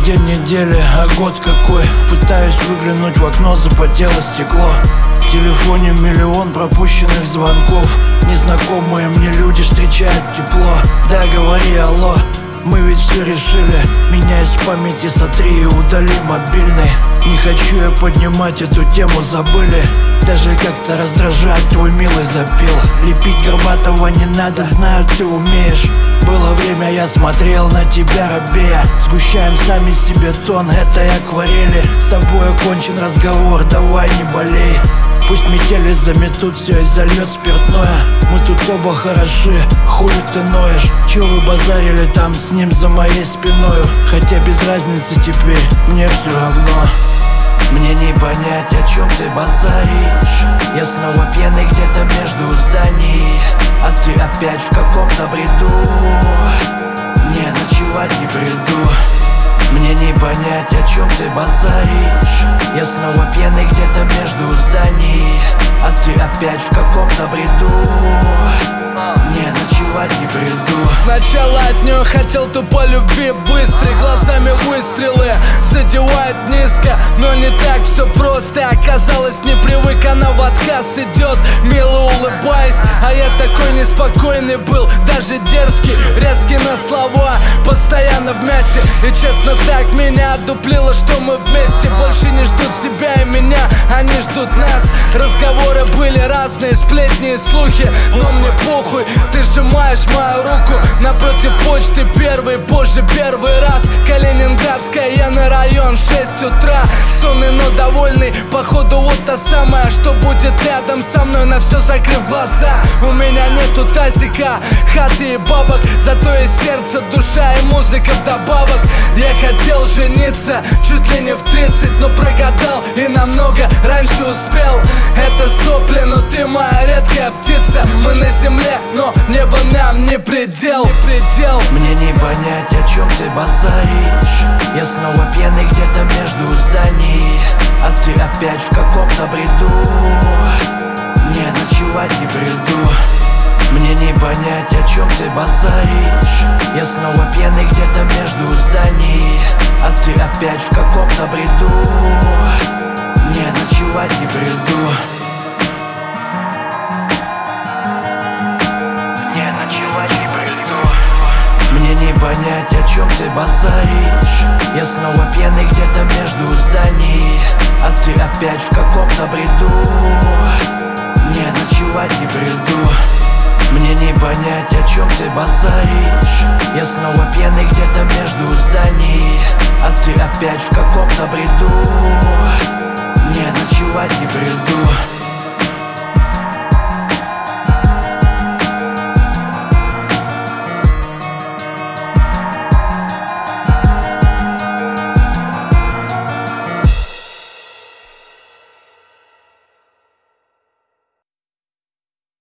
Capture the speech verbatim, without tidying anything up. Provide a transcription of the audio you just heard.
день недели, а год какой. Пытаюсь выглянуть в окно, запотело стекло. В телефоне миллион пропущенных звонков. Незнакомые мне люди встречают тепло. Да, говори алло, мы ведь все решили. Меня из памяти сотри и удали мобильный. Не хочу я поднимать эту тему, забыли. Даже как-то раздражает твой милый запил. Лепить горбатого не надо, знаю, ты умеешь. Было время, я смотрел на тебя робея. Сгущаем сами себе тон этой акварели. С тобой окончен разговор, давай не болей. Пусть метели заметут все и зальет спиртное. Мы тут оба хороши, хули ты ноешь. Че вы базарили там с ним за моей спиною? Хотя без разницы теперь, мне все равно. Мне не понять, о чем ты базаришь. Я снова пьяный где-то между зданий, а ты опять в каком-то бреду. Не, ночевать не приду. Мне не понять, о чем ты базаришь. Я снова пьяный где-то между зданий, а ты опять в каком-то бреду. Не, ночевать не приду. Сначала от нее хотел тупо любви быстрой. Глазами выстрелы задевают низко, но не так все просто. Оказалось, не привык, она в отказ идет, мило улыбаясь. А я такой неспокойный был, даже дерзкий, резкий на слова, постоянно в мясе. И честно так меня отдуплило, что мы вместе. Больше не ждут тебя и меня, они ждут нас. Разговоры были разные, сплетни и слухи, но мне похуй. Ты сжимаешь мою руку напротив почты, первый, позже первый раз. Калининградская, я на район, шесть утра. Сонный, но довольный, походу вот та самая, что будет рядом со мной, на все закрыв глаза. У меня нету тазика, хаты и бабок, зато есть сердце, душа и музыка вдобавок. Я хотел жениться чуть ли не в тридцать, но прогадал и намного раньше успел. Это сопли, но ты моя редкая птица. Мы на земле, но небо нам не предел, не предел. Мне не понять, о чем ты базаришь. Я снова пьяный где-то между зданий, а ты опять в каком-то бреду. Не, ночевать не приду. Мне не понять, о чем ты базаришь. Я снова пьяный где-то между зданий, а ты опять в каком-то бреду. Не, ночевать не приду. Мне не понять, о чем ты базаришь. Я снова пьяный где-то между зданий, а ты опять в каком-то бреду. Не, ночевать не приду. Мне не понять, о чем ты базаришь. Я снова пьяный где-то